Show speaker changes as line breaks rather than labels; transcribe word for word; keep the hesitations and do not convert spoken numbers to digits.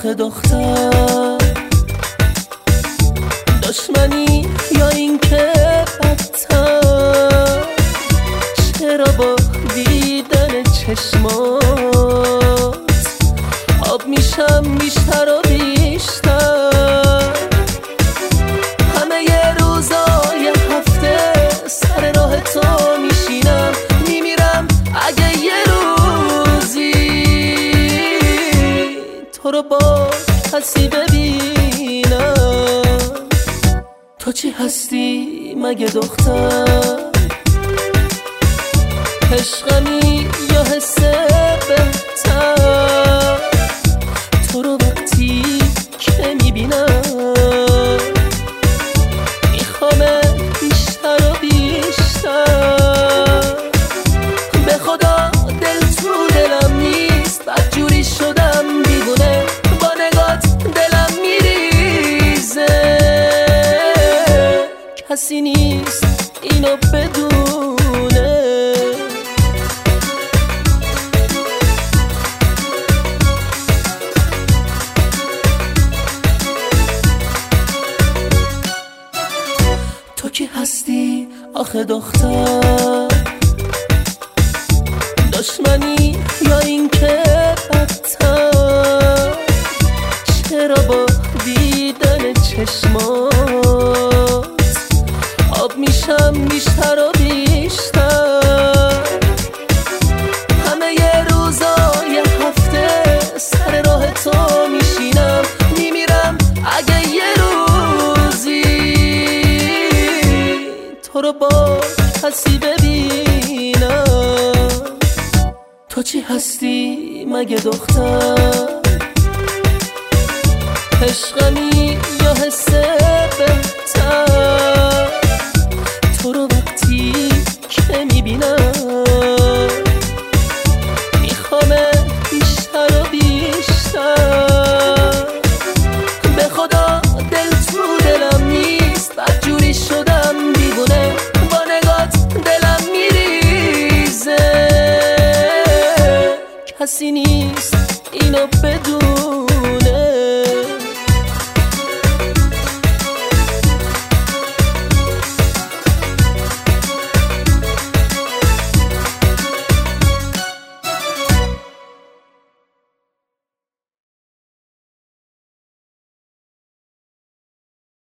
آخه دختر، دشمنی یا این که بدتر، چرا با دیدن چشمات آب میشم بیشتر و بیشتر. همه ی روزای هفته سر راه تو میشینم، میمیرم اگه یه روزی تو رو با کسی ببینم. تو چی هستی مگه دختر؟ عشقمی یا حس بهتر؟ تو رو وقتی که میبینم میخوام بیشتر و بیشتر. به خدا دل تو دلم نیست، بدجوری شدم دیوونه، با نگات دلم میریزه. کسی نیست اینو بدونه. تو کی هستی آخه دختر؟ دشمنی یا این که بدتر، چرا با دیدن چشمات آب میشم بیشتر و بیشتر. همه ی روزای هفته سر راه تو میشینم، میمیرم اگه یه روزی تو رو با کسی ببینم. تو چی هستی مگه دختر؟ عشقمی یا حس بهتر؟ تو رو وقتی که میبینم میخوام بیشتر و بیشتر. به خدا دل تو دلم نیست، بدجوری شدم دیوونه، با نگات دلم میریزه. کسی نیست اینو بدون.